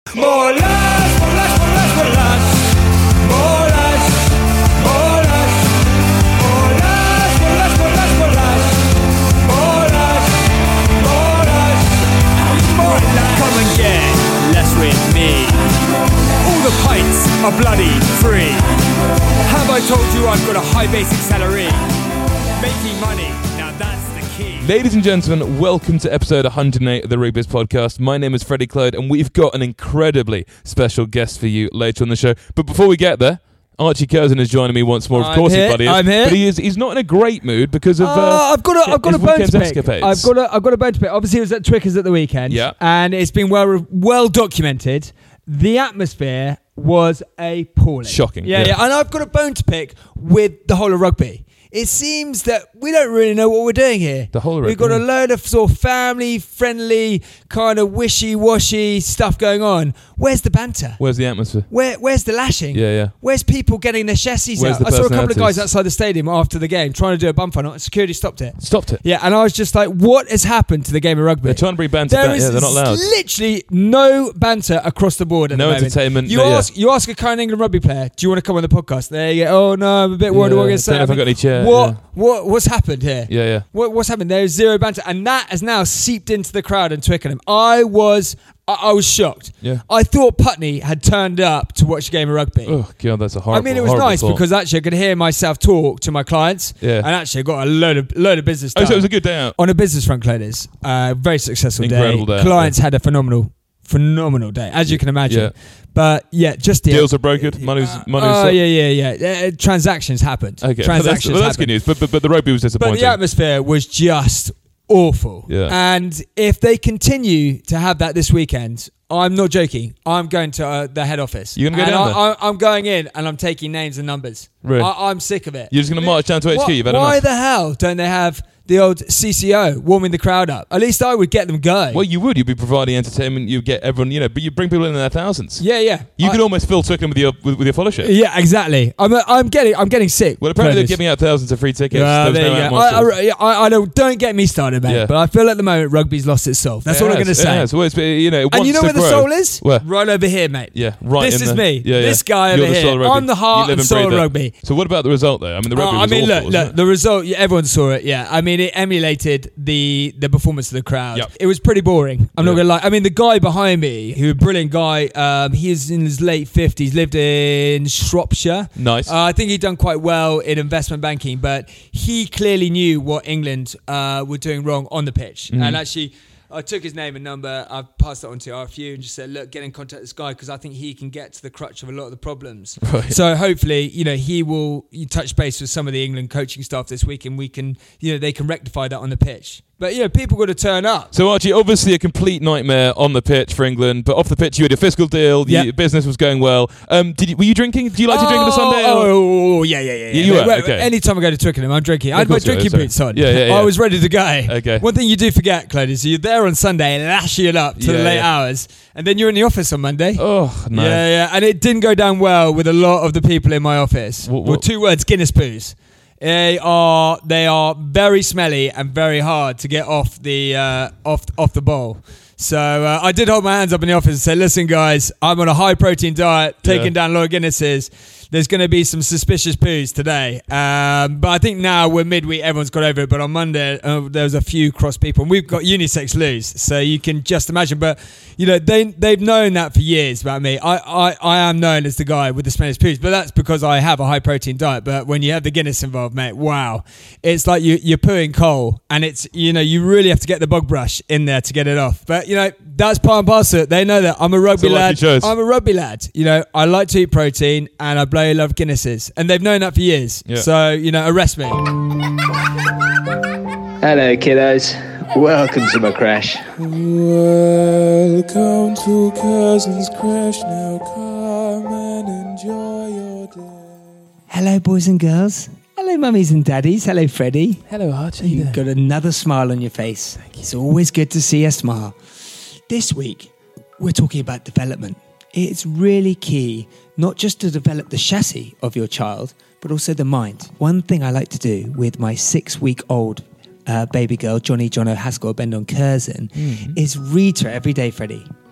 Bolas, bolas, bolas, bolas. Bolas, bolas. Bolas, bolas, bolas, bolas. Bolas, bolas, bolas. Come and get less with me. All the pints are bloody free. Have I told you I've got a high basic salary? Making money, now that's the key. Ladies and gentlemen, welcome to episode 108 of the Rugby's podcast. My name is Freddie Clode, and we've got an incredibly special guest for you later on the show. But before we get there, Archie Curzon is joining me once more. Of course, his buddy is. I'm here. But he's not in a great mood because of I've got a bone to pick. escapades. I've got a bone to pick. Obviously, it was at Twickers at the weekend, Yeah. and it's been well documented. The atmosphere was appalling, Shocking, Yeah, yeah. and I've got a bone to pick with the whole of rugby. It seems that we don't really know what we're doing here. The whole of We've got rugby, a load of sort of family-friendly, kind of wishy-washy stuff going on. Where's the banter? Where's the atmosphere? Where's the lashing? Yeah. Where's people getting their chassis Where's out? the I saw a couple of personalities? guys outside the stadium after the game trying to do a bum funnel, and security stopped it. Stopped it. Yeah, and I was just like, what has happened to the game of rugby? They're trying to bring banter There back. is Yeah, they're not allowed. literally no banter across the board at No the moment. entertainment, You no, yeah. ask a current England rugby player, do you want to come on the podcast? There you go. Oh no, I'm a bit worried what I'm going to say. Don't know if I've got any chair. What's happened here? Yeah. What's happened? There's zero banter, and that has now seeped into the crowd in Twickenham. I was shocked. Yeah. I thought Putney had turned up to watch a game of rugby. Oh god, that's a horrible. I mean, it was horrible nice thought. because actually I could hear myself talk to my clients. Yeah. And actually I got a load of business done. Oh, so it was a good day out. On a business front, Clodis. Very successful Incredible day. Clients had a phenomenal day, as you can imagine. Yeah. But yeah, just the Deals are brokered. Money's. transactions happened. Okay, Transactions that's good news. But the rugby was But disappointing. the atmosphere was just awful. Yeah. And if they continue to have that this weekend, I'm not joking. I'm going to the head office. You're gonna go And down there? I'm going in and I'm taking names and numbers. Really? I'm sick of it. You're just going to march down to HQ. You've had Why enough. the hell don't they have the old CCO warming the crowd up? At least I would get them going. Well, you would. You'd be providing entertainment. You get everyone. But you bring people in their thousands. Yeah. You could almost fill Twickenham with your fellowship. Yeah, exactly. I'm getting sick. Well, apparently they're Clodis. giving out thousands of free tickets. There There was you no go. atmosphere. I don't get me started, mate. Yeah. But I feel at the moment rugby's lost its soul. That's It all I'm has, going to say. It has. Well, it's, it And wants you know to where the grow. soul is? Where? Right over here, mate. Yeah, right. This in is the, me. Yeah. This guy You're over the soul of here. rugby. I'm the heart You live and and soul breathe of it. rugby. So what about the result, though? I mean, the rugby was awful, wasn't it? The result. Everyone saw it. Yeah, I mean, it emulated the performance of the crowd. Yep. It was pretty boring. I'm not Yeah. gonna lie. I mean, the guy behind me, who a brilliant guy. He is in his late 50s. Lived in Shropshire. Nice. I think he'd done quite well in investment banking, but he clearly knew what England were doing wrong on the pitch. Mm-hmm. And actually, I took his name and number, I passed it on to RFU and just said, look, get in contact with this guy because I think he can get to the crutch of a lot of the problems. Right. So hopefully, he will touch base with some of the England coaching staff this week and we can, they can rectify that on the pitch. But, people got to turn up. So Archie, obviously a complete nightmare on the pitch for England, but off the pitch you had a fiscal deal. Yep. Your business was going well. Were you drinking? Do you like to drink on a Sunday? or- Yeah. You were? Okay. Anytime I go to Twickenham, I'm drinking. I had Of my course you were, drinking sorry. boots on. Yeah. I was ready to go. Okay. One thing you do forget, Claude, is you're there on Sunday lashing it up to the Yeah, late yeah. hours, and then you're in the office on Monday. Oh no. Yeah, and it didn't go down well with a lot of the people in my office. What- Well, two words: Guinness poos. They are very smelly and very hard to get off the off the bowl. So I did hold my hands up in the office and say, "Listen, guys, I'm on a high protein diet, taking down a lot of Guinnesses. There's going to be some suspicious poos today." But I think now we're midweek, everyone's got over it. But on Monday, there was a few cross people, and we've got unisex loos, so you can just imagine. But they've known that for years about me. I am known as the guy with the smelliest poos, but that's because I have a high protein diet. But when you have the Guinness involved, mate, wow, it's like you're pooing coal, and it's you really have to get the bog brush in there to get it off. But that's part and parcel. They know that I'm a rugby So lucky lad. choice. I'm a rugby lad. I like to eat protein, and I bloody love Guinnesses, and they've known that for years. Yeah. So arrest me. Hello, kiddos. Welcome to my crash. Welcome to Cousin's Crash. Now come and enjoy your day. Hello, boys and girls. Hello, mummies and daddies. Hello, Freddie. Hello, Archie. You've got another smile on your face. It's always good to see a smile. This week, we're talking about development. It's really key not just to develop the chassis of your child, but also the mind. One thing I like to do with my 6-week-old baby girl, Johnny Jono Haskell Bendon Curzon, is read to her every day, Freddie.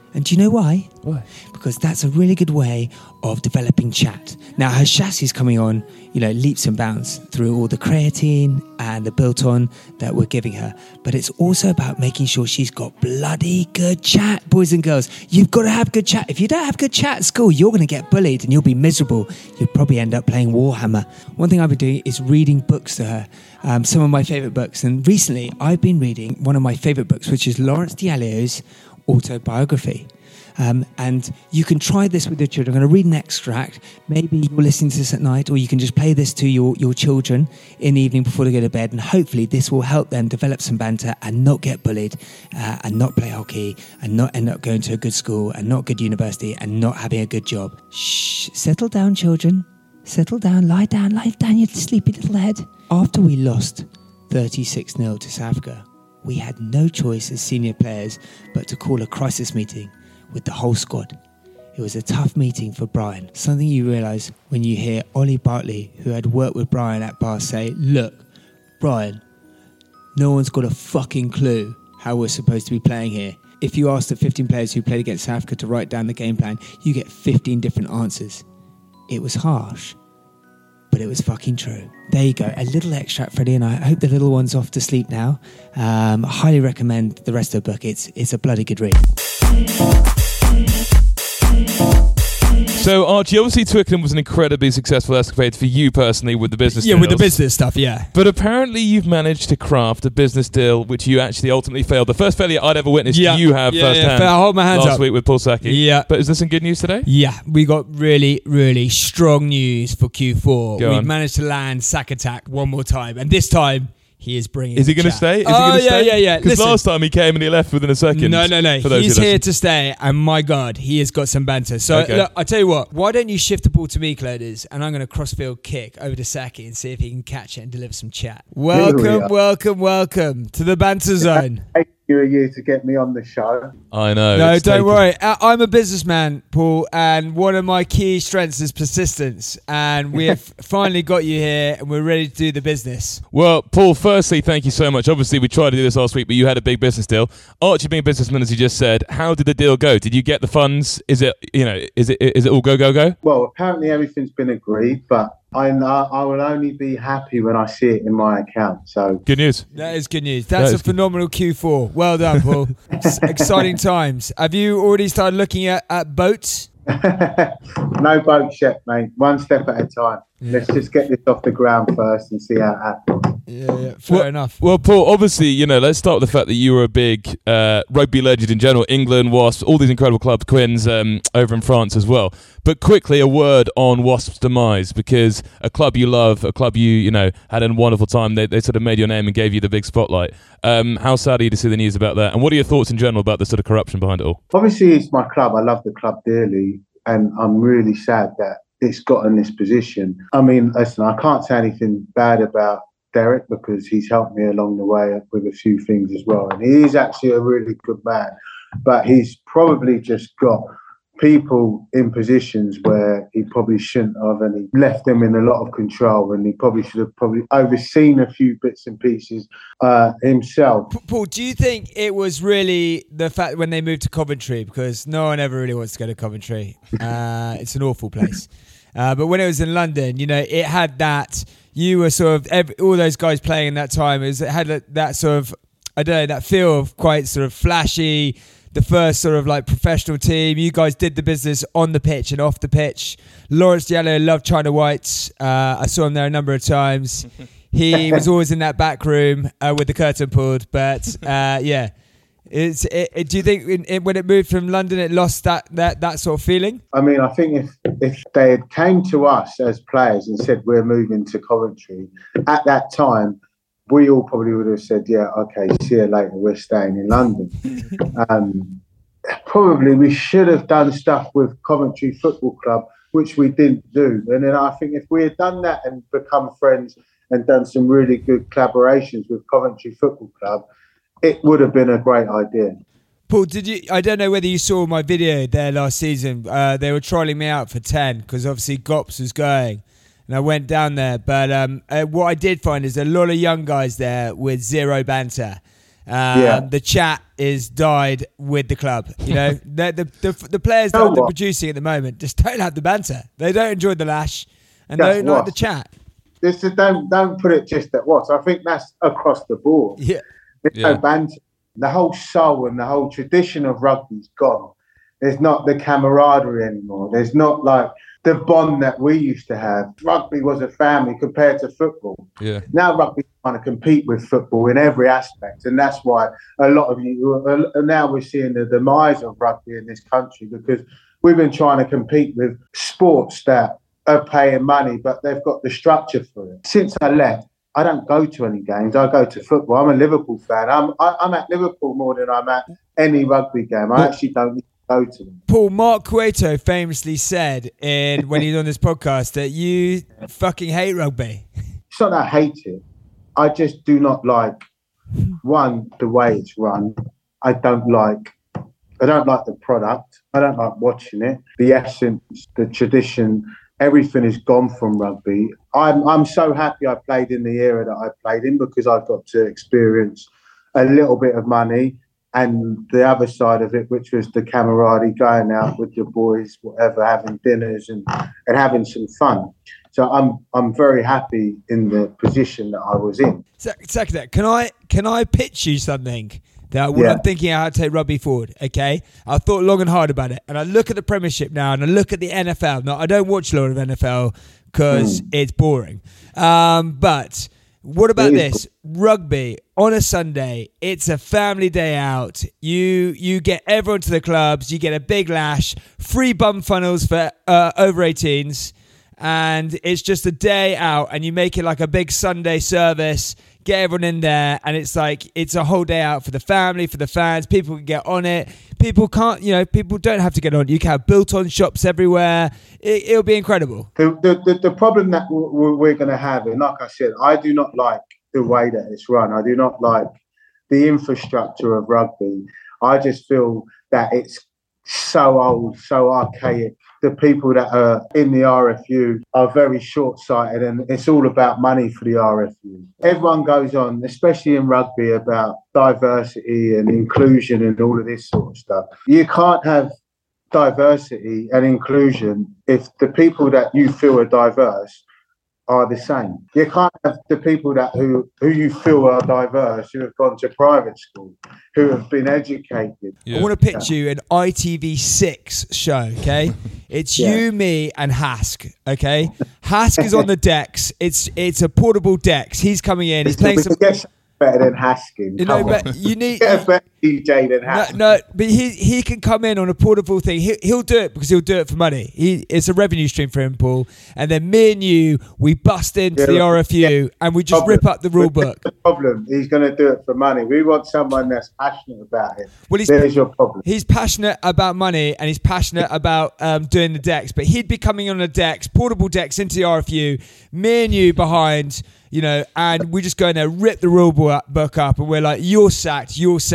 And do you know why? Why? Because that's a really good way of developing chat. Now, her chassis is coming on, leaps and bounds through all the creatine and the Bilton that we're giving her. But it's also about making sure she's got bloody good chat, boys and girls. You've got to have good chat. If you don't have good chat at school, you're going to get bullied and you'll be miserable. You'll probably end up playing Warhammer. One thing I've been doing is reading books to her. Some of my favourite books. And recently, I've been reading one of my favourite books, which is Lawrence Diallo's autobiography. And you can try this with your children. I'm going to read an extract. Maybe you're listening to this at night, or you can just play this to your children in the evening before they go to bed. And hopefully this will help them develop some banter and not get bullied and not play hockey and not end up going to a good school and not good university and not having a good job. Shh, settle down, children. Settle down, lie down, you sleepy little head. After we lost 36-0 to South Africa, we had no choice as senior players but to call a crisis meeting with the whole squad. It was a tough meeting for Brian. Something you realise when you hear Ollie Bartley, who had worked with Brian at Bar, say, "Look, Brian, no one's got a fucking clue how we're supposed to be playing here. If you ask the 15 players who played against South Africa to write down the game plan, you get 15 different answers." It was harsh, but it was fucking true. There you go, a little extract, Freddie, and I hope the little one's off to sleep now. I highly recommend the rest of the book. It's a bloody good read. So, Archie, obviously Twickenham was an incredibly successful escapade for you personally with the business Yeah, deals. with the business stuff, yeah. But apparently you've managed to craft a business deal which you actually ultimately failed. The first failure I'd ever witnessed you have firsthand I'll hold my hands last up. week with Paul Saki. Yeah. But is there some good news today? Yeah, we got really, really strong news for Q4. Go We've on. managed to land Sack Attack one more time, and this time he is bringing. Is he going to stay? Is he Oh, going to yeah, stay? yeah, yeah. Because Listen. last time he came and he left within a second. No. For those He's who here listen. to stay, and my God, he has got some banter. So, Okay. look, I tell you what, why don't you shift the ball to me, Cloders, and I'm going to crossfield kick over to Saki and see if he can catch it and deliver some chat. Welcome to the banter zone. Thank you to get me on the show. I know. No, it's don't taken- worry. I'm a businessman, Paul, and one of my key strengths is persistence. And we have finally got you here, and we're ready to do the business. Well, Paul, firstly, thank you so much. Obviously, we tried to do this last week, but you had a big business deal. Archie being a businessman, as you just said, how did the deal go? Did you get the funds? Is it all go? Well, apparently everything's been agreed, but I will only be happy when I see it in my account. So Good news. That is good news. That's That a is good. phenomenal Q4. Well done, Paul. Exciting times. Have you already started looking at boats? no boats yet, mate. One step at a time. Let's just get this off the ground first and see how it happens. Yeah, fair enough. Well, Paul, obviously, let's start with the fact that you were a big rugby legend in general. England, Wasps, all these incredible clubs, Quins over in France as well. But quickly, a word on Wasps' demise, because a club you love, a club you had a wonderful time, they sort of made your name and gave you the big spotlight. How sad are you to see the news about that? And what are your thoughts in general about the sort of corruption behind it all? Obviously, it's my club. I love the club dearly, and I'm really sad that it's got in this position. I mean, listen, I can't say anything bad about Derek because he's helped me along the way with a few things as well. And he is actually a really good man, but he's probably just got people in positions where he probably shouldn't have, and he left them in a lot of control, and he probably should have overseen a few bits and pieces himself. Paul, do you think it was really the fact when they moved to Coventry? Because no one ever really wants to go to Coventry. It's an awful place. But when it was in London, it had that. You were sort of all those guys playing in that time. It had that sort of, I don't know, that feel of quite sort of flashy. The first sort of like professional team. You guys did the business on the pitch and off the pitch. Lawrence Diallo loved China Whites. I saw him there a number of times. He was always in that back room with the curtain pulled. But yeah. Do you think when it moved from London, it lost that sort of feeling? I mean, I think if they had came to us as players and said we're moving to Coventry, at that time, we all probably would have said, yeah, okay, see you later, we're staying in London. Probably we should have done stuff with Coventry Football Club, which we didn't do. And then I think if we had done that and become friends and done some really good collaborations with Coventry Football Club, it would have been a great idea. Paul, I don't know whether you saw my video there last season. They were trialling me out for 10 because obviously Gops was going. And I went down there. But what I did find is a lot of young guys there with zero banter. The chat is died with the club. You know, the players that they're producing at the moment just don't have the banter. They don't enjoy the lash, and they don't like the chat. Don't put it just at Watts. I think that's across the board. Yeah. There's no banter. The whole soul and the whole tradition of rugby's gone. There's not the camaraderie anymore. There's not like the bond that we used to have. Rugby was a family compared to football. Yeah. Now rugby's trying to compete with football in every aspect, and that's why a lot of you now we're seeing the demise of rugby in this country, because we've been trying to compete with sports that are paying money, but they've got the structure for it. Since I left, I don't go to any games. I go to football. I'm a Liverpool fan. I'm at Liverpool more than I'm at any rugby game. I actually don't go to them. Paul, Mark Cueto famously said when he was on this podcast that you fucking hate rugby. It's not that I hate it. I just do not like, one, the way it's run. I don't like the product. I don't like watching it. The essence, the tradition, everything is gone from rugby. I'm so happy I played in the era that I played in, because I got to experience a little bit of money and the other side of it, which was the camaraderie, going out with your boys, whatever, having dinners and having some fun. So I'm very happy in the position that I was in. Second that, can I pitch you something? I'm thinking how to take rugby forward, okay? I thought long and hard about it. And I look at the Premiership now and I look at the NFL. Now, I don't watch a lot of NFL because it's boring. But what about this? Rugby on a Sunday, it's a family day out. You get everyone to the clubs. You get a big lash, free bum funnels for over 18s. And it's just a day out, and you make it like a big Sunday service. Get everyone in there, and it's like it's a whole day out for the family, for the fans. People can get on it. People don't have to get on it. You can have built-on shops everywhere. It'll be incredible. The problem that we're going to have, and like I said, I do not like the way that it's run. I do not like the infrastructure of rugby. I just feel that it's so old, so archaic. The people that are in the RFU are very short-sighted, and it's all about money for the RFU. Everyone goes on, especially in rugby, about diversity and inclusion and all of this sort of stuff. You can't have diversity and inclusion if the people that you feel are diverse are the same. You can't have the people who you feel are diverse, who have gone to private school, who have been educated. Yeah. I want to pitch you an ITV6 show, okay? It's you, me, and Hask, okay? Hask is on the decks. It's a portable decks. He's coming in. He's playing some... Better than Haskin. You know, but you need get a better DJ than Haskin. No, but he can come in on a portable thing. He'll do it because he'll do it for money. It's a revenue stream for him, Paul. And then me and you, we bust into the RFU and we just rip up the rule book. The problem, he's going to do it for money. We want someone that's passionate about it. Well, there's your problem. He's passionate about money and he's passionate about doing the decks. But he'd be coming on the decks, portable decks into the RFU. Me and you behind. You know, and we just go in there, rip the rule book up, and we're like, you're sacked.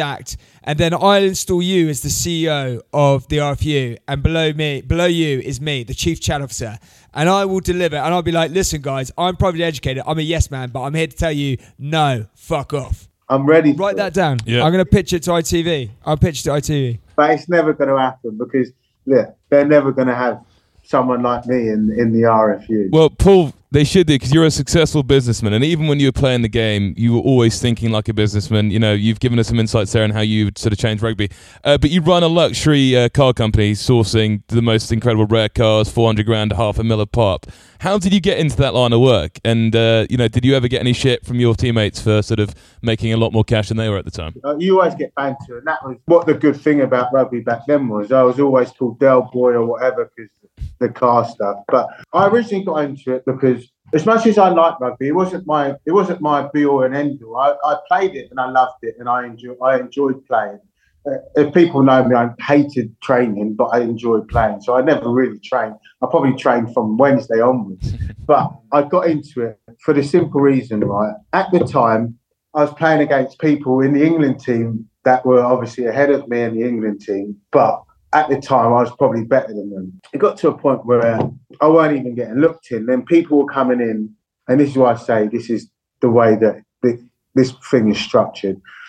And then I'll install you as the CEO of the RFU, and below you is me, the chief chat officer. And I will deliver, and I'll be like, listen, guys, I'm privately educated. I'm a yes man, but I'm here to tell you, no, fuck off. I'm ready. Write that down. Yeah. I'm going to pitch it to ITV. I'll pitch it to ITV. But it's never going to happen because, they're never going to have someone like me in the RFU. Well, Paul, they should do, because you're a successful businessman, and even when you were playing the game, you were always thinking like a businessman. You know, you've given us some insights there on how you sort of changed rugby. But you run a luxury car company sourcing the most incredible rare cars, 400 grand, $500,000 a pop. How did you get into that line of work? And did you ever get any shit from your teammates for sort of making a lot more cash than they were at the time? You always get banter, and that was what the good thing about rugby back then was. I was always called Del Boy or whatever because the car stuff. But I originally got into it because as much as I liked rugby, it wasn't my be all and end all. I played it and I loved it and I enjoyed playing. If people know me, I hated training, but I enjoyed playing. So I never really trained. I probably trained from Wednesday onwards. But I got into it for the simple reason, right? At the time, I was playing against people in the England team that were obviously ahead of me in the England team, but at the time, I was probably better than them. It got to a point where I weren't even getting looked in. Then people were coming in, and this is why I say this is the way that this thing is structured.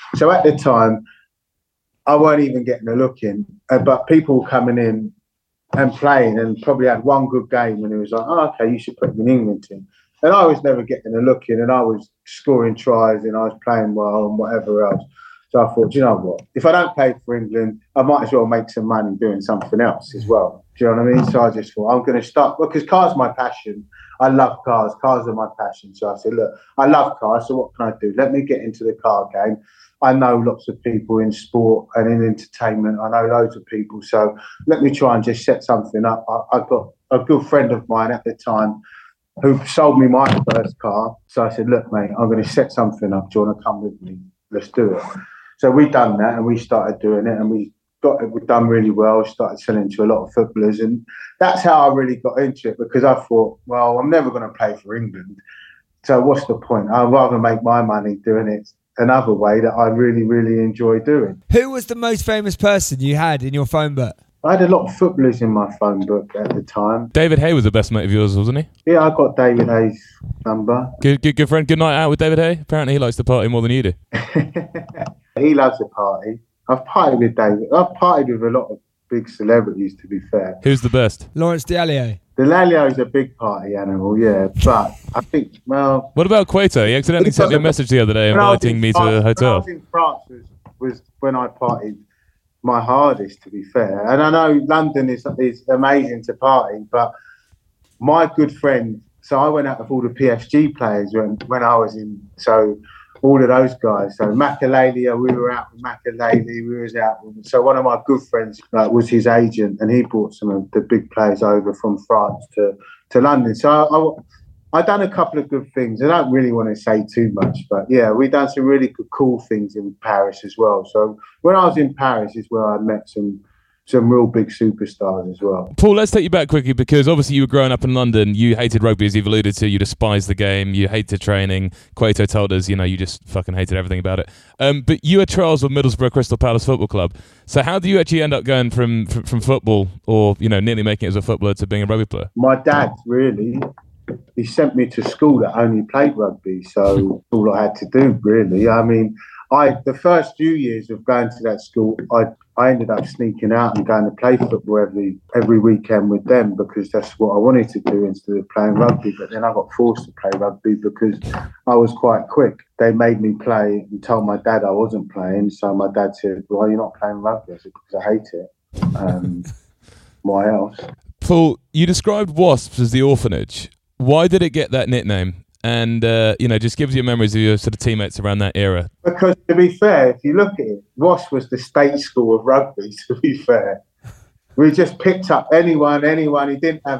So at the time, I weren't even getting a look in, but people were coming in and playing and probably had one good game and it was like, oh, okay, you should put me in England team. And I was never getting a look in and I was scoring tries and I was playing well and whatever else. So I thought, you know what? If I don't play for England, I might as well make some money doing something else as well. Do you know what I mean? So I just thought, I'm going to start, because cars my passion. I love cars. Cars are my passion. So I said, look, I love cars. So what can I do? Let me get into the car game. I know lots of people in sport and in entertainment. I know loads of people. So let me try and just set something up. I've got a good friend of mine at the time who sold me my first car. So I said, look, mate, I'm going to set something up. Do you want to come with me? Let's do it. So we done that and we started doing it and we've done really well, started selling to a lot of footballers. And that's how I really got into it, because I thought, well, I'm never going to play for England. So what's the point? I'd rather make my money doing it another way that I really, really enjoy doing. Who was the most famous person you had in your phone book? I had a lot of footballers in my phone book at the time. David Hay was the best mate of yours, wasn't he? Yeah, I got David Hay's number. Good friend. Good night out with David Hay. Apparently he likes to party more than you do. He loves a party. I've partied with David. I've partied with a lot of big celebrities, to be fair. Who's the best? Lawrence Dallaglio. Dallaglio's a big party animal, yeah. But I think, well... What about Cueto? He accidentally sent me a message the other day inviting me to a hotel. When I was in France was when I partied my hardest, to be fair. And I know London is amazing to party, but my good friend... So I went out with all the PSG players when I was in... So all of those guys. So Makalele, we were out with Makalele. We was out with... So one of my good friends was his agent, and he brought some of the big players over from France to London. So I done a couple of good things. I don't really want to say too much, but yeah, we done some really cool things in Paris as well. So when I was in Paris is where I met some real big superstars as well. Paul, let's take you back quickly, because obviously you were growing up in London. You hated rugby, as you've alluded to. You despised the game. You hated training. Cueto told us, you just fucking hated everything about it. But you had trials with Middlesbrough Crystal Palace Football Club. So how do you actually end up going from football, or nearly making it as a footballer, to being a rugby player? My dad, really, he sent me to school that only played rugby. So all I had to do, really. I mean, the first few years of going to that school, I ended up sneaking out and going to play football every weekend with them, because that's what I wanted to do instead of playing rugby. But then I got forced to play rugby because I was quite quick. They made me play and told my dad I wasn't playing. So my dad said, "Why are you not playing rugby?" I said, "Because I hate it." Why else? Paul, you described Wasps as the orphanage. Why did it get that nickname? And, just gives you memories of your sort of teammates around that era. Because, to be fair, if you look at it, Wasps was the state school of rugby, to be fair. We just picked up anyone who didn't have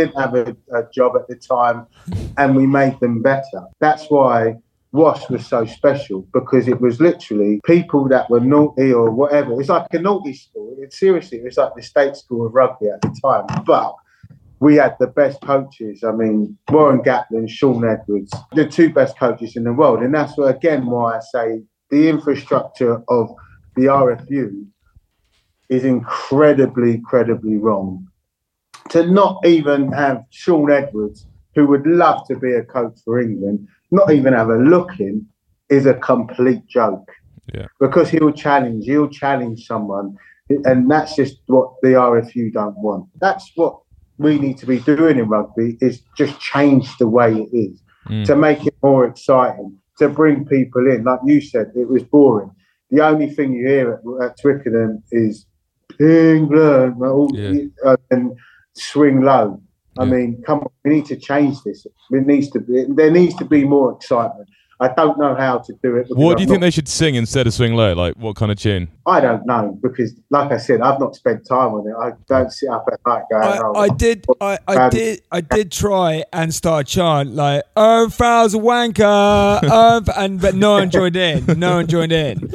a job at the time, and we made them better. That's why Wasps was so special, because it was literally people that were naughty or whatever. It's like a naughty school. Seriously, it was like the state school of rugby at the time. But we had the best coaches. I mean, Warren Gatland, Sean Edwards, the two best coaches in the world. And that's why I say the infrastructure of the RFU is incredibly wrong. To not even have Sean Edwards, who would love to be a coach for England, not even have a look in, is a complete joke. Yeah. Because he'll challenge someone. And that's just what the RFU don't want. That's what we need to be doing in rugby, is just change the way it is, to make it more exciting, to bring people in. Like you said, it was boring. The only thing you hear at Twickenham is England and swing low. I mean, come on, we need to change this. There needs to be more excitement. I don't know how to do it. What do you think they should sing instead of swing low? Like, what kind of tune? I don't know, because, like I said, I've not spent time on it. I don't sit up at night going, I did try and start a chant like, "Oh, fouls a wanker," but no one joined in.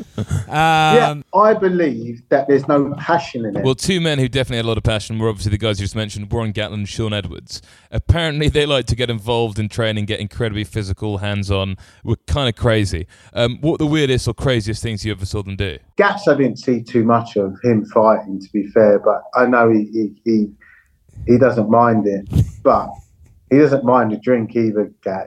I believe that there's no passion in it. Well, two men who definitely had a lot of passion were obviously the guys you just mentioned, Warren Gatland and Sean Edwards. Apparently, they like to get involved in training, get incredibly physical, hands-on. We're kind of crazy. What were the weirdest or craziest things you ever saw them do? Gats, I didn't see too much of him fighting, to be fair, but I know he doesn't mind it. But he doesn't mind a drink either, Gats.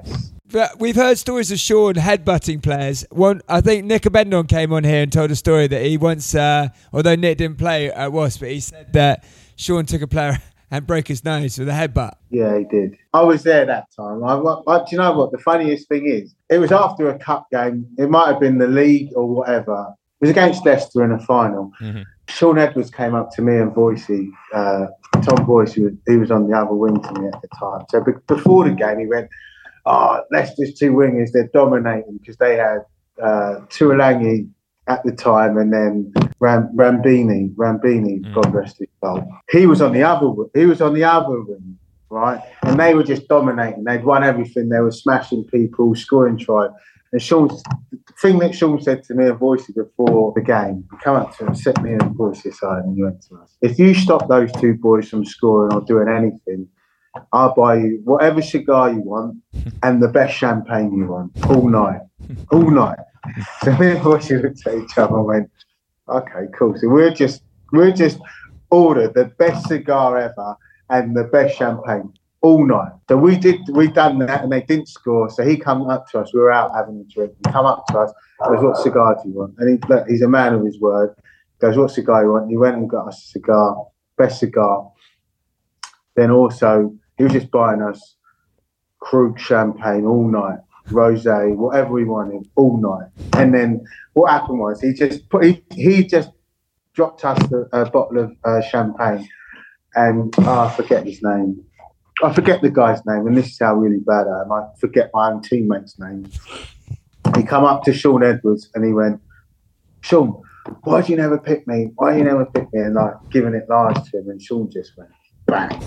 But we've heard stories of Sean headbutting players. I think Nick Abendon came on here and told a story that he once, although Nick didn't play at Wasps, but he said that Sean took a player and broke his nose with a headbutt. Yeah, he did. I was there that time. Do you know what? The funniest thing is, it was after a cup game. It might have been the league or whatever. It was against Leicester in a final. Mm-hmm. Sean Edwards came up to me and Boycey, Tom Boycey, he was on the other wing to me at the time. So before the game, he went, Leicester's two wingers, they're dominating because they had Tuolangi at the time and then Rambini, God rest his soul. He was on the other wing, right? And they were just dominating. They'd won everything. They were smashing people, scoring tries. And the thing that Sean said to me and Boycey before the game, he came up to him, set me and Boycey aside, and he went to us, if you stop those two boys from scoring or doing anything, I'll buy you whatever cigar you want and the best champagne you want all night. All night. So me and Boycey looked at each other and went, okay, cool. So we're just ordered the best cigar ever and the best champagne all night. So we done that and they didn't score. So he come up to us. We were out having a drink. He come up to us. Goes, what cigar do you want? And he's a man of his word. Goes, what cigar you want? And he went and got us a cigar, best cigar. Then also he was just buying us Krug champagne all night, rosé, whatever we wanted all night. And then what happened was he just dropped us a bottle of champagne. And I forget his name. I forget the guy's name, and this is how really bad I am. I forget my own teammate's name. He come up to Sean Edwards and he went, Sean, why do you never pick me? Why do you never pick me? And like giving it lies to him, and Sean just went, bang.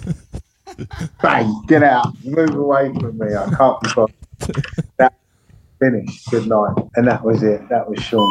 Bang, get out, move away from me. I can't be bothered. That finished. Good night. And that was it. That was Sean.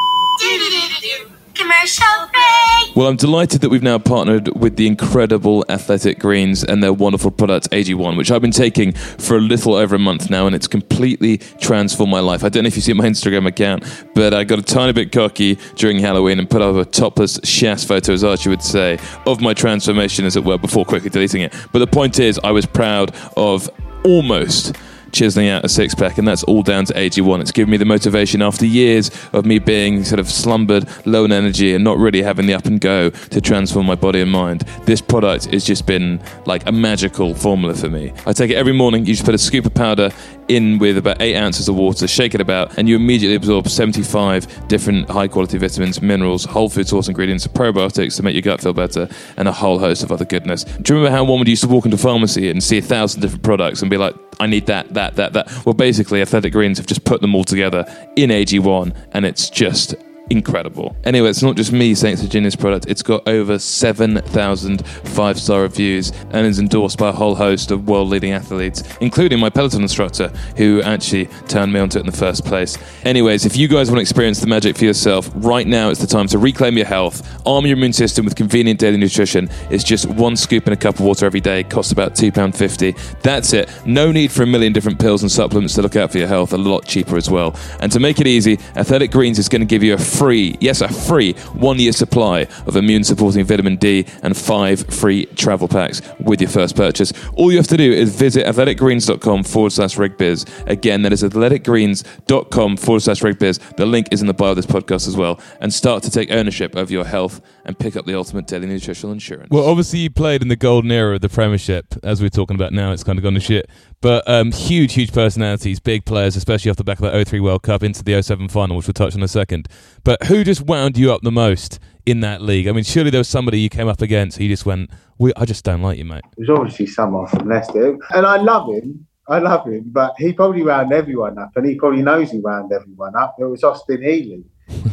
Commercial break. Well, I'm delighted that we've now partnered with the incredible Athletic Greens and their wonderful product AG1, which I've been taking for a little over a month now, and it's completely transformed my life. I don't know if you see my Instagram account, but I got a tiny bit cocky during Halloween and put up a topless Shas photo, as Archie would say, of my transformation, as it were, before quickly deleting it. But the point is, I was proud of almost chiseling out a six-pack, and that's all down to AG1. It's given me the motivation after years of me being sort of slumbered, low in energy, and not really having the up and go to transform my body and mind. This product has just been like a magical formula for me. I take it every morning. You just put a scoop of powder in with about 8 ounces of water, shake it about, and you immediately absorb 75 different high-quality vitamins, minerals, whole food source ingredients, probiotics to make your gut feel better, and a whole host of other goodness. Do you remember how one would used to walk into a pharmacy and see 1,000 different products and be like, I need that. Well, basically, Athletic Greens have just put them all together in AG1, and it's just incredible. Anyway, it's not just me saying it's a genius product. It's got over 7,000 5-star reviews and is endorsed by a whole host of world-leading athletes, including my Peloton instructor, who actually turned me onto it in the first place. Anyways, if you guys want to experience the magic for yourself, right now it's the time to reclaim your health, arm your immune system with convenient daily nutrition. It's just 1 scoop in a cup of water every day. It costs about £2.50. That's it. No need for a million different pills and supplements to look out for your health. A lot cheaper as well. And to make it easy, Athletic Greens is going to give you a free 1-year supply of immune-supporting vitamin D and 5 free travel packs with your first purchase. All you have to do is visit athleticgreens.com/regbiz. Again, that is athleticgreens.com/regbiz. The link is in the bio of this podcast as well. And start to take ownership of your health and pick up the ultimate daily nutritional insurance. Well, obviously you played in the golden era of the Premiership. As we're talking about now, it's kind of gone to shit. But huge personalities, big players, especially off the back of that 03 World Cup into the 07 final, which we'll touch on in a second. But who just wound you up the most in that league? I mean, surely there was somebody you came up against who you just went, I just don't like you, mate. There's obviously someone from Leicester. And I love him, but he probably wound everyone up, and he probably knows he wound everyone up. It was Austin Healey.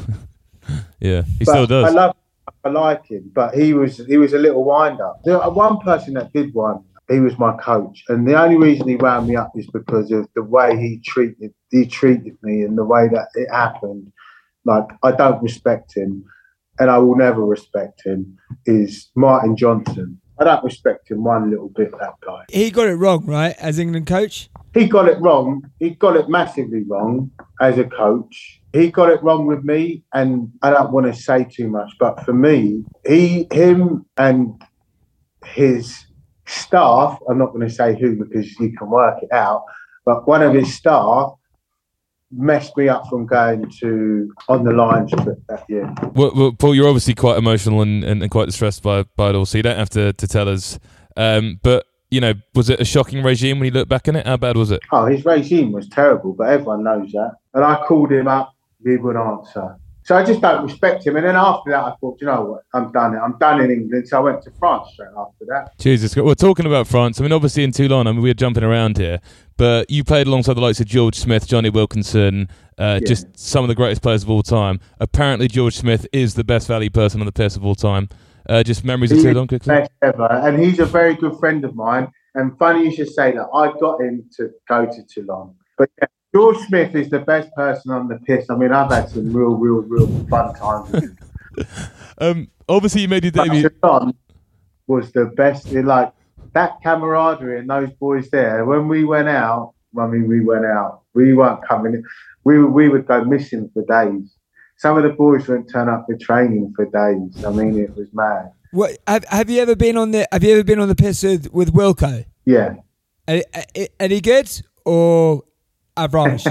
Yeah, he still does. I like him, but he was a little wind-up. One person that did wind, he was my coach, and the only reason he wound me up is because of the way he treated me and the way that it happened. Like, I don't respect him, and I will never respect him, is Martin Johnson. I don't respect him one little bit, that guy. He got it wrong, right, as England coach? He got it wrong. He got it massively wrong as a coach. He got it wrong with me, and I don't want to say too much, but for me, him and his staff, I'm not going to say who because you can work it out, But one of his staff messed me up from going to on the Lions trip that year. Well, Paul, you're obviously quite emotional and quite distressed by it all, so you don't have to tell us. But, was it a shocking regime when you look back on it? How bad was it? Oh, his regime was terrible, but everyone knows that. And I called him up, he wouldn't answer. So I just don't respect him. And then after that, I thought, you know what, I'm done. I'm done in England. So I went to France straight after that. Jesus. We're talking about France. I mean, obviously in Toulon, we're jumping around here, but you played alongside the likes of George Smith, Johnny Wilkinson, just some of the greatest players of all time. Apparently, George Smith is the best value person on the piss of all time. Just memories of Toulon quickly. Best ever. And he's a very good friend of mine. And funny you should say that. I got him to go to Toulon. But yeah, George Smith is the best person on the piss. I mean, I've had some real fun times with him. Obviously, you made your debut. Toulon was the best. Like that camaraderie and those boys there. When we went out, we weren't coming in. We would go missing for days. Some of the boys wouldn't turn up for training for days. I mean, it was mad. What have you ever been on the piss with Wilco? Yeah. Any good or average?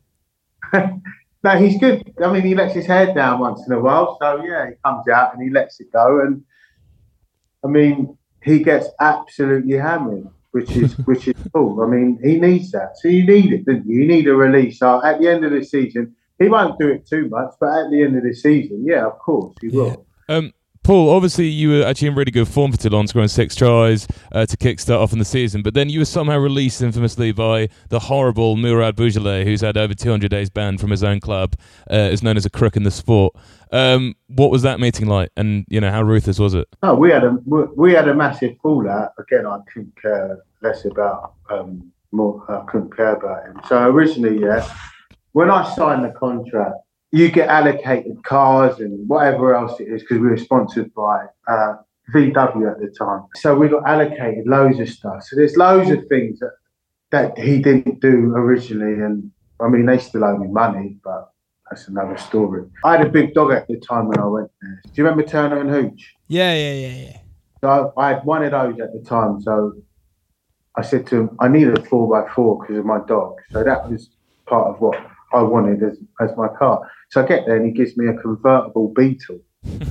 No, he's good. I mean, he lets his hair down once in a while. So yeah, he comes out and he lets it go. And I mean, he gets absolutely hammered, which is cool. I mean, he needs that. So you need it, don't you? You need a release. So at the end of the season, he won't do it too much, but at the end of the season, yeah, of course, he will. Paul, obviously you were actually in really good form for Toulon, scoring 6 tries to kickstart off in the season, but then you were somehow released infamously by the horrible Mourad Boujele, who's had over 200 days banned from his own club, is known as a crook in the sport. What was that meeting like, and how ruthless was it? Oh, we had a massive fallout. Again, I couldn't care less about I couldn't care about him. So originally, when I signed the contract, you get allocated cars and whatever else it is because we were sponsored by VW at the time. So we got allocated loads of stuff. So there's loads of things that he didn't do originally. And I mean, they still owe me money, but that's another story. I had a big dog at the time when I went there. Do you remember Turner and Hooch? Yeah. So I had one of those at the time. So I said to him, I needed a 4x4 because of my dog. So that was part of what I wanted as my car. So I get there and he gives me a convertible Beetle.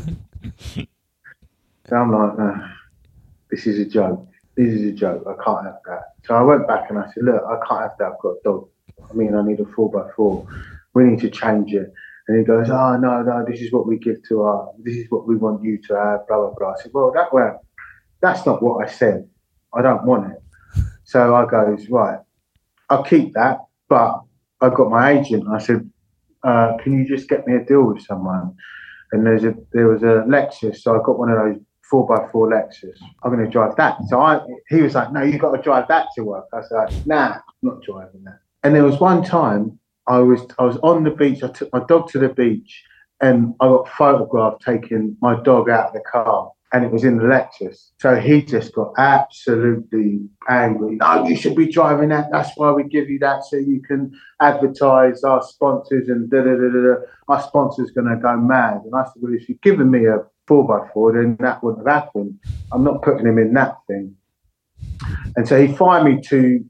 So I'm like, this is a joke. This is a joke. I can't have that. So I went back and I said, look, I can't have that. I've got a dog. I mean, I need a 4x4. We need to change it. And he goes, oh, no, this is what we give to this is what we want you to have, blah, blah, blah. I said, well, that's not what I said. I don't want it. So I goes, right, I'll keep that, but I got my agent. I said, can you just get me a deal with someone? And there was a Lexus, so I got one of those 4x4 Lexus. I'm going to drive that. So he was like, no, you got to drive that to work. I was like, nah, I'm not driving that. And there was one time I was on the beach. I took my dog to the beach, and I got photographed taking my dog out of the car. And it was in the Lexus. So he just got absolutely angry. No, you should be driving that. That's why we give you that, so you can advertise our sponsors and da-da-da-da-da. Our sponsor's going to go mad. And I said, well, if you'd given me a 4x4, then that wouldn't have happened. I'm not putting him in that thing. And so he fined me,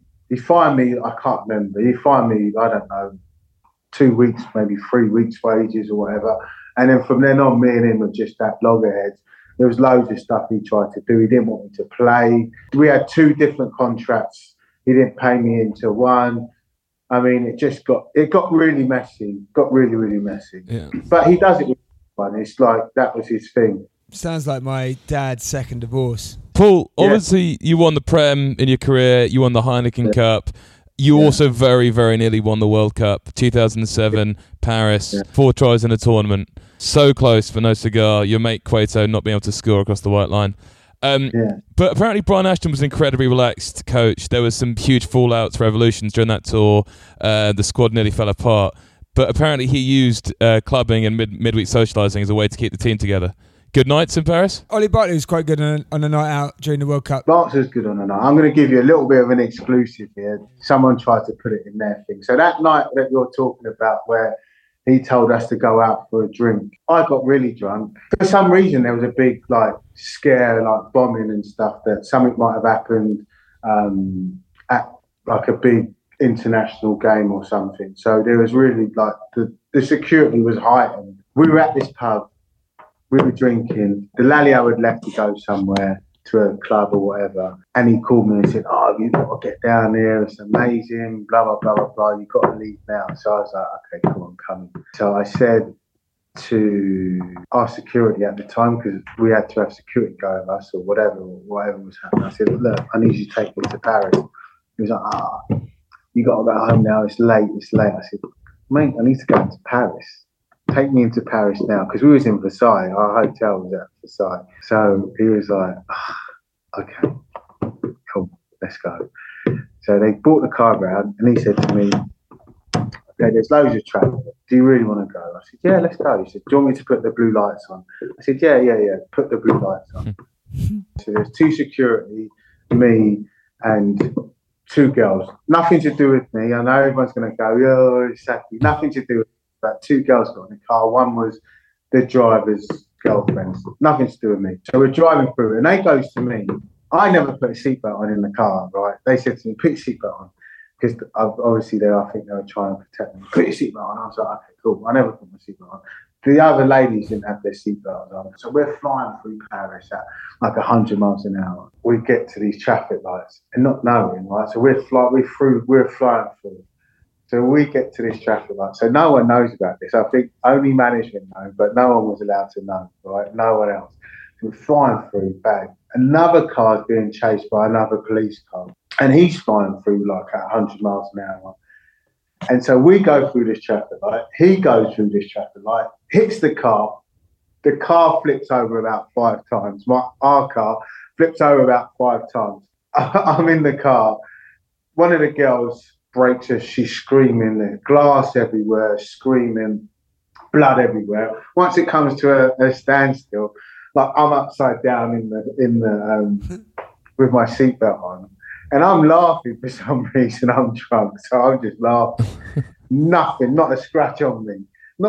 I can't remember. He fined me, I don't know, 2 weeks, maybe 3 weeks wages or whatever. And then from then on, me and him were just that loggerheads. There was loads of stuff he tried to do. He didn't want me to play. We had 2 different contracts. He didn't pay me into one. I mean, it got really messy. Got really, really messy. Yeah. But he does it with fun. It's like that was his thing. Sounds like my dad's second divorce. Paul, obviously you won the Prem in your career. You won the Heineken Cup. You also very, very nearly won the World Cup, 2007, Paris, 4 tries in a tournament. So close for no cigar. Your mate Cueto not being able to score across the white line. But apparently Brian Ashton was an incredibly relaxed coach. There was some huge fallouts, revolutions during that tour. The squad nearly fell apart. But apparently he used clubbing and midweek socialising as a way to keep the team together. Good nights in Paris? Ollie Bartley was quite good on a night out during the World Cup. Bart's was good on a night. I'm going to give you a little bit of an exclusive here. Someone tried to put it in their thing. So that night that you're talking about where he told us to go out for a drink, I got really drunk. For some reason, there was a big scare, bombing and stuff, that something might have happened at a big international game or something. So there was really like the security was heightened. We were at this pub, we were drinking. The Lalio had left to go somewhere, to a club or whatever, and he called me and said, "Oh, you've got to get down here, it's amazing, blah, blah, blah, blah, blah, you've got to leave now." So I was like, "Okay, cool, I'm coming." So I said to our security at the time, because we had to have security go with us or whatever was happening, I said, "Look, I need you to take me to Paris." He was like, "You got to go home now, it's late." I said, "Mate, I need to go to Paris. Take me into Paris now," because we was in Versailles. Our hotel was at Versailles. So he was like, "Okay, cool, let's go." So they brought the car round, and he said to me, "Okay, there's loads of traffic. Do you really want to go?" I said, "Yeah, let's go." He said, "Do you want me to put the blue lights on?" I said, Yeah, put the blue lights on." So there's 2 security, me and 2 girls. Nothing to do with me. I know everyone's going to go, "Oh, exactly." Nothing to do with me. But 2 girls got in the car. One was the driver's girlfriend. Nothing to do with me. So we're driving through, and they goes to me. I never put a seatbelt on in the car, right? They said to me, "Put your seatbelt on." Because obviously I think they were trying to protect me. "Put your seatbelt on." I was like, "Okay, cool." I never put my seatbelt on. The other ladies didn't have their seatbelts on. So we're flying through Paris at like 100 miles an hour. We get to these traffic lights and not knowing, right? So we're flying through. So we get to this traffic light. So no one knows about this. I think only management know, but no one was allowed to know, right? No one else. So we're flying through, bang. Another car's being chased by another police car. And he's flying through like at 100 miles an hour. And so we go through this traffic light. He goes through this traffic light, hits the car. The car flips over about 5 times. Our car flips over about 5 times. I'm in the car. One of the girls breaks her, she's screaming, there's glass everywhere, screaming, blood everywhere. Once it comes to a standstill, like I'm upside down in the with my seatbelt on, and I'm laughing for some reason. I'm drunk, so I'm just laughing. Nothing, not a scratch on me.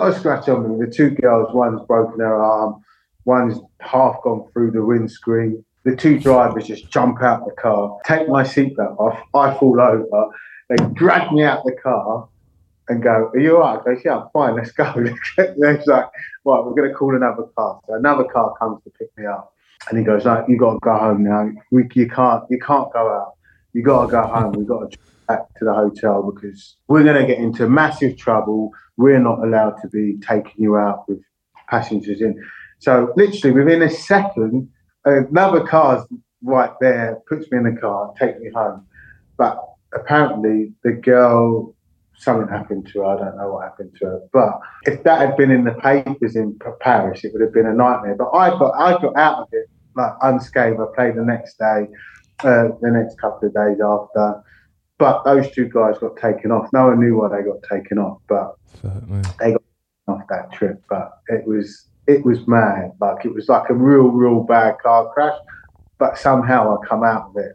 The 2 girls, one's broken her arm, one's half gone through the windscreen. The 2 drivers just jump out the car, take my seatbelt off, I fall over. They drag me out the car and go, "Are you all right?" I go, "Yeah, I'm fine, let's go." They're like, "Right, we're going to call another car." So another car comes to pick me up. And he goes, "No, you got to go home now. You can't go out. You got to go home. We've got to go back to the hotel because we're going to get into massive trouble. We're not allowed to be taking you out with passengers in." So literally within a second, another car's right there, puts me in the car, takes me home. But apparently the girl, something happened to her. I don't know what happened to her. But if that had been in the papers in Paris, it would have been a nightmare. But I got out of it like unscathed. I played the next day, the next couple of days after. But those 2 guys got taken off. No one knew why they got taken off, but they got taken off that trip. But it was mad. Like it was like a real bad car crash. But somehow I come out of it.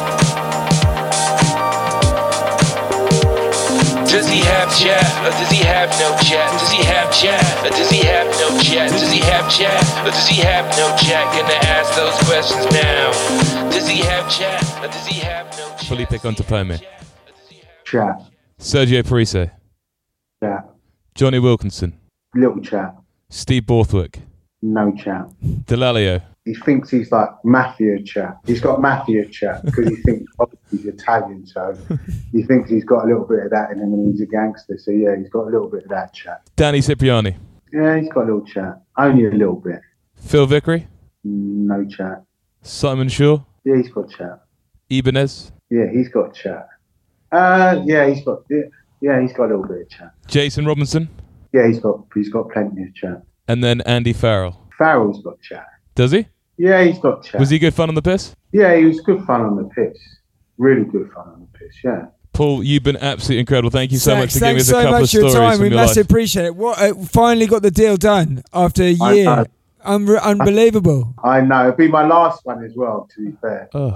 Does he have chat, or does he have no chat? Does he have chat, or does he have no chat? Does he have chat, or does he have no chat? Gonna ask those questions now. Does he have chat, or does he have no chat? Felipe Contapome. Chat. Sergio Parise. Chat. Johnny Wilkinson. Little chat. Steve Borthwick. No chat. Delalio. He thinks he's like mafia chat. He's got mafia chat because he thinks he's Italian, so he thinks he's got a little bit of that in him and he's a gangster. So yeah, he's got a little bit of that chat. Danny Cipriani. Yeah, he's got a little chat. Only a little bit. Phil Vickery. No chat. Simon Shaw. Yeah, he's got chat. Ibanez. Yeah, he's got chat. He's got a little bit of chat. Jason Robinson. Yeah, he's got plenty of chat. And then Andy Farrell. Farrell's got chat. Does he? Yeah, he's got chat. Was he good fun on the piss? Yeah, he was good fun on the piss. Really good fun on the piss, yeah. Paul, you've been absolutely incredible. Thank you so much for giving us so a couple much of for your stories time. from We your massively life. appreciate it. What finally got the deal done after a year. Unbelievable. I know. It'll be my last one as well, to be fair. Oh.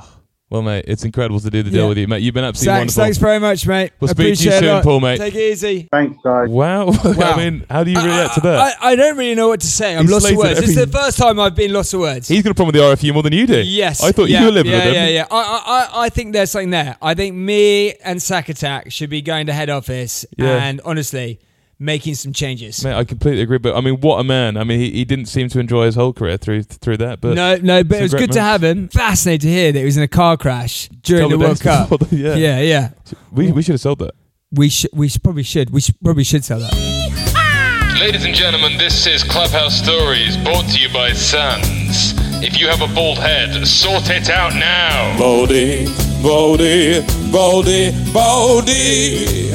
Well, mate, it's incredible to do the deal with you, mate. You've been absolutely wonderful. Thanks very much, mate. We'll speak to you Appreciate soon, it. Paul, mate. Take it easy. Thanks, guys. Wow. I mean, how do you react to that? I don't really know what to say. I'm He's lost for slated words. This is every- the first time I've been lost for words. He's got a problem with the RFU more than you do. Yes. I thought you were living with him. Yeah. I think there's something there. I think me and Sack Attack should be going to head office and honestly making some changes. Mate, I completely agree. But I mean, what a man! I mean, he didn't seem to enjoy his whole career through that. But No, but it was good to have him. Fascinating to hear that he was in a car crash during the World Cup. Yeah. We should have sold that. We probably should. We probably should sell that. Ladies and gentlemen, this is Clubhouse Stories, brought to you by Sons. If you have a bald head, sort it out now. Baldy, Baldy, Baldy, Baldy.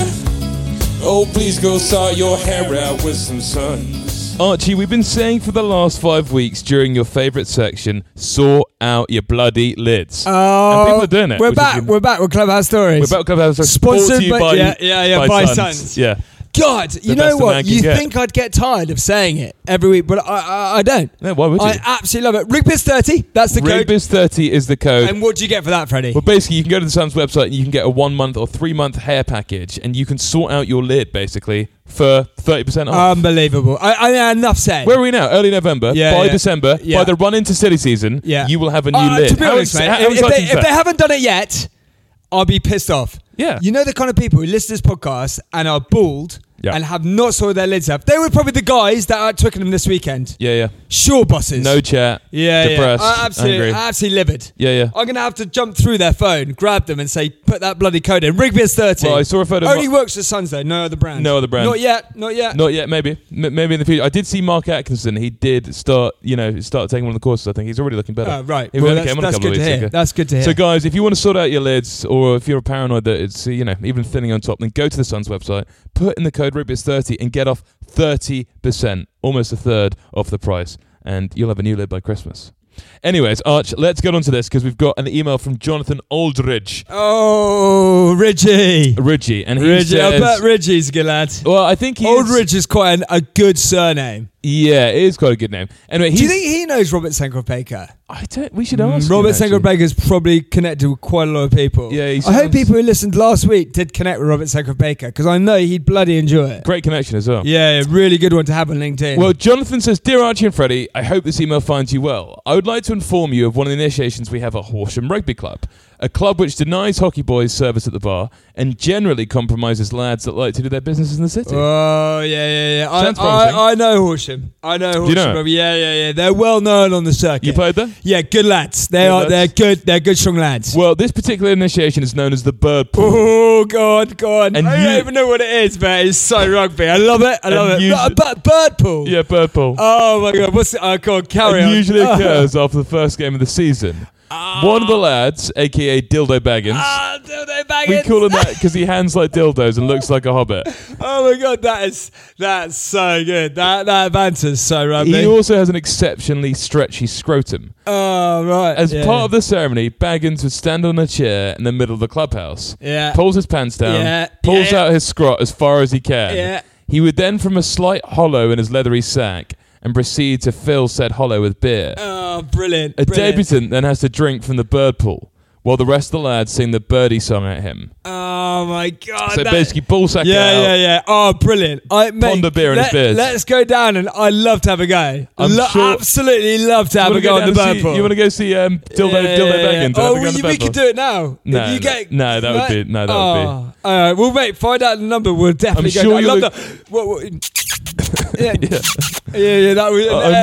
Oh, please go sort your hair out with some Sons. Archie, we've been saying for the last 5 weeks during your favourite section, sort out your bloody lids. And people are doing it. We're back with Clubhouse Stories. We're back with Clubhouse Stories. Sponsored brought to you by Sons. Yeah. God, you know what? You think I'd get tired of saying it every week, but I don't. No, why would you? I absolutely love it. RigBiz30, that's the code. RigBiz30 is the code. And what do you get for that, Freddie? Well, basically, you can go to the Sun's website and you can get a 1 month or 3 month hair package, and you can sort out your lid basically for 30% off. Unbelievable. I enough said. Where are we now? Early November. By December, by the run into silly season, you will have a new lid. To be honest, mate, if they haven't done it yet, I'll be pissed off. Yeah. You know the kind of people who listen to this podcast and are bald and have not sorted their lids out. They were probably the guys that are Twickenham this weekend. Yeah. Sure bosses. No chat. Depressed. Absolutely livid. Yeah. I'm going to have to jump through their phone, grab them and say, put that bloody code in. RigBiz30. Well, I saw a photo. Only works for Sons though, no other brand. Not yet. Not yet, maybe in the future. I did see Mark Atkinson. He did start taking one of the courses. I think he's already looking better. Right. Well, that's good to hear. That's good to hear. So guys, if you want to sort out your lids, or if you're paranoid that it's even thinning on top, then go to the Sun's website, put in the code RigBiz30 and get off 30%, almost a third off the price, and you'll have a new lid by Christmas. Anyways, Arch, let's get on to this because we've got an email from Jonathan Aldridge. Oh, Ridgie, and he says, I bet Riggie's a good lad. Well, I think Aldridge is quite a good surname. Yeah, it is quite a good name. Anyway, do you think he knows Robert Sankoff-Baker? We should ask Robert Sankoff-Baker is probably connected with quite a lot of people. Yeah, I hope people who listened last week did connect with Robert Sankoff-Baker because I know he'd bloody enjoy it. Great connection as well. Yeah, really good one to have on LinkedIn. Well, Jonathan says, Dear Archie and Freddie, I hope this email finds you well. I would like to inform you of one of the initiations we have at Horsham Rugby Club, a club which denies hockey boys service at the bar and generally compromises lads that like to do their businesses in the city. Oh, yeah. Sounds promising. I know Horsham. Do you know? Yeah. They're well known on the circuit. You played there? Yeah, good lads. They're good, strong lads. Well, this particular initiation is known as the Bird Pool. Oh, God. And I don't even know what it is, but it's so rugby. I love it. Bird Pool. Yeah, Bird Pool. Oh, my God. What's it? Oh, God, carry on. It usually occurs after the first game of the season. One of the lads, a.k.a. Dildo Baggins. Dildo Baggins. We call him that because he hands like dildos and looks like a hobbit. Oh my God, that's so good. That banter's so rugby. He also has an exceptionally stretchy scrotum. Oh, right. As part of the ceremony, Baggins would stand on a chair in the middle of the clubhouse, pulls his pants down, pulls out his scrot as far as he can. Yeah. He would then, from a slight hollow in his leathery sack, and proceed to fill said hollow with beer. Oh, brilliant. A debutant then has to drink from the bird pool, while the rest of the lads sing the birdie song at him. Oh, my God. So basically, ballsack out. Yeah. Oh, brilliant. Ponder beer in his beard. Let's go down, and I'd love to have a go. Absolutely love to have a go on the bird pool. You want to go see Dildo Baggins? We could do it now. No, that would be. All right, well, mate, find out the number. We'll definitely go. I love that. Yeah, that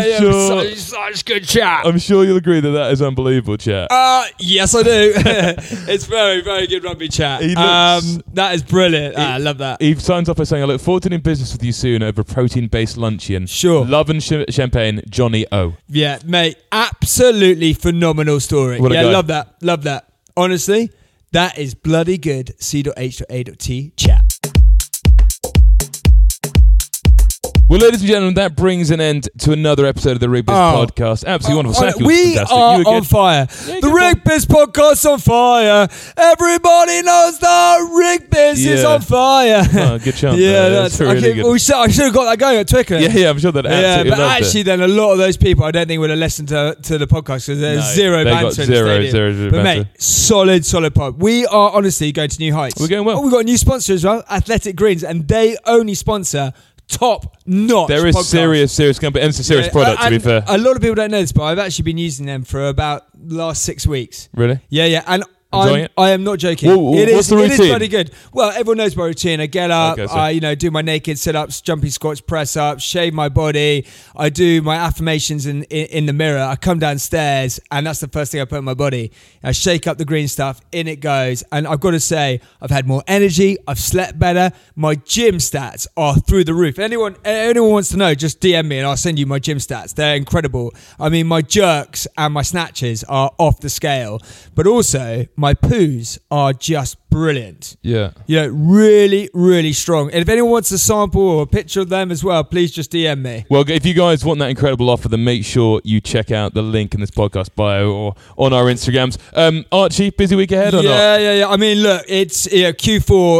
was such good chat. I'm sure you'll agree that is unbelievable chat. Yes, I do. It's very, very good rugby chat. That is brilliant. I love that. He signs off by saying, I look forward to doing business with you soon over a protein-based luncheon. Sure. Love and champagne, Johnny O. Yeah, mate, absolutely phenomenal story. Love that. Honestly, that is bloody good. C.H.A.T chat. Well, ladies and gentlemen, that brings an end to another episode of the Rig Biz podcast. Absolutely wonderful. Saki was We fantastic. are You were on good. fire. Yeah, The good Rig Biz podcast's on fire. Everybody knows the Rig Biz is Yeah. on fire. Oh, good chance. Yeah, that's that's really good. I should have got that going at Twitter. Yeah, I'm sure that Yeah, absolutely but loved actually, it. then a lot of those people I don't think would have listened to the podcast because there's No, zero they got banter in the zero stadium. But banter. mate, solid pod. We are honestly going to new heights. We're going well. Oh, we've got a new sponsor as well, Athletic Greens, and they only sponsor top-notch There is podcasts. serious company, and it's a serious Yeah, product, to be and fair. A lot of people don't know this, but I've actually been using them for about the last 6 weeks. Really? Yeah, and Enjoying it? I am not joking. Whoa, what's the It is routine? bloody good. Well, everyone knows my routine. I get up, Okay, so- I do my naked sit-ups, jumping squats, press-ups, shave my body. I do my affirmations in the mirror. I come downstairs, and that's the first thing I put in my body. I shake up the green stuff, in it goes. And I've got to say, I've had more energy. I've slept better. My gym stats are through the roof. Anyone wants to know, just DM me, and I'll send you my gym stats. They're incredible. I mean, my jerks and my snatches are off the scale, but also my poos are just brilliant. Yeah. Really, really strong. And if anyone wants a sample or a picture of them as well, please just DM me. Well, if you guys want that incredible offer, then make sure you check out the link in this podcast bio or on our Instagrams. Archie, busy week ahead or not? Yeah. I mean, look, it's Q4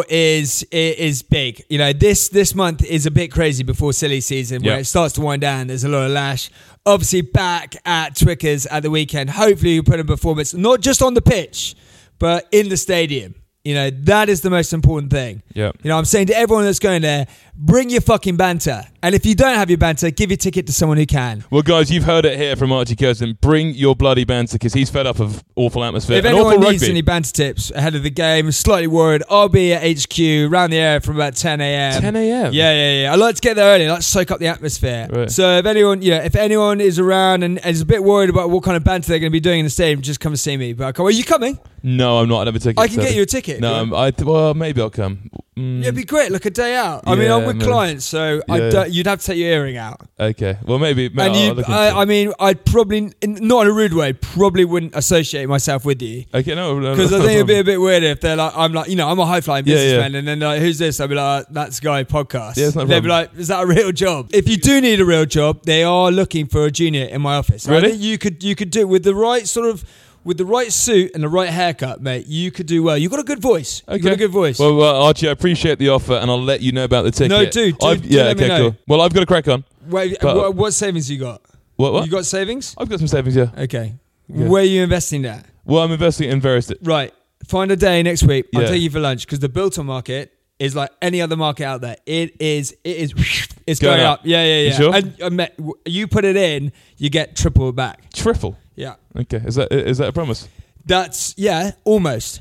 is big. This month is a bit crazy before silly season where Yeah. it starts to wind down. There's a lot of lash. Obviously, back at Twickers at the weekend. Hopefully, you put in performance not just on the pitch, but in the stadium. That is the most important thing. Yeah. I'm saying to everyone that's going there, bring your fucking banter. And if you don't have your banter, give your ticket to someone who can. Well, guys, you've heard it here from Archie Curzon. Bring your bloody banter because he's fed up of awful atmosphere If and anyone awful needs rugby. any banter tips ahead of the game, slightly worried, I'll be at HQ around the area from about 10 a.m. 10 a.m.? Yeah. I like to get there early. I like to soak up the atmosphere. Right. So if anyone is around and is a bit worried about what kind of banter they're going to be doing in the stadium, just come and see me. But are you coming? No, I'm not. I don't have a ticket. I can get you a ticket. No, well, maybe I'll come. Yeah, it'd be great. Like a day out. I mean, Yeah, I'm with man. clients, so you'd have to take your earring out. Okay. Well, maybe. And I'll look into it. I mean, I'd probably, not in a rude way, probably wouldn't associate myself with you. Okay, no. Because I think it'd be a bit weird if they're like, I'm a high flying Yeah, businessman, and then like, who's this? I'd be like, that's Guy podcast. Yeah, it's not a They'd be problem. like, is that a real job? If you do need a real job, they are looking for a junior in my office. Really? I think you could do it with the right sort of. With the right suit and the right haircut, mate, you could do well. You've got a good voice. Okay. You've got a good voice. Well, Archie, I appreciate the offer, and I'll let you know about the ticket. No, do yeah, let me okay, know. cool. Well, I've got to crack on. Wait, but- what savings you got? What? You got savings? I've got some savings, yeah. Okay. Yeah. Where are you investing that? Well, I'm investing in various... Right. Find a day next week. I'll Yeah. take you for lunch because the Biltong market is like any other market out there. It's Going going up. up. Yeah. You sure? And you put it in, you get triple back. Triple? Yeah. Okay, is that a promise? That's, almost.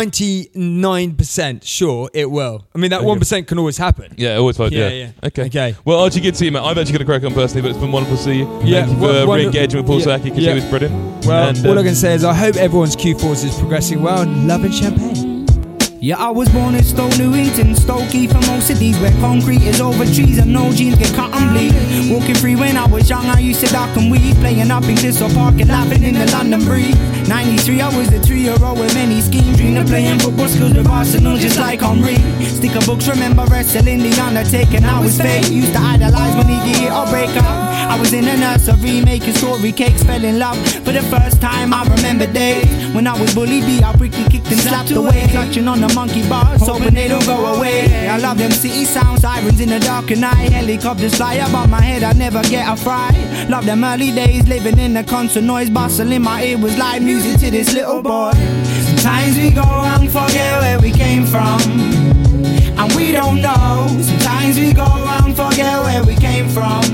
99% sure it will. I mean, that 1% can always happen. Yeah, always fine. Yeah, Yeah. yeah. Okay. Well, Archie, good to see you, mate. I've actually got to crack on personally, but it's been wonderful to see you. Yeah, Thank you for re-engaging with Paul yeah, Saki because yeah. he was brilliant. Well, And, all I can say is I hope everyone's Q4s is progressing well and loving champagne. Yeah, I was born in Stoke Newington, Stokey for most cities where concrete is over trees and no jeans get cut and bleed. Walking free when I was young, I used to duck and weave, playing up in Crystal Park and laughing in the London breeze. 93, I was a 3-year-old with many schemes, dreamed of playing football skills with Arsenal just like Henry. Sticker books, remember wrestling The Undertaker, now it's fake. Used to idolize when he get hit or break up. I was in a nursery making strawberry cakes, fell in love for the first time. I remember days when I was bullied, beat up, quickly kicked and slapped away, clutching on the monkey bars, hoping they don't go away. I love them city sounds, sirens in the dark and night, helicopters fly above my head, I never get a fright. Love them early days, living in the constant noise, bustle in my ear was like music to this little boy. Sometimes we go and forget where we came from, and we don't know. Sometimes we go and forget where we came from,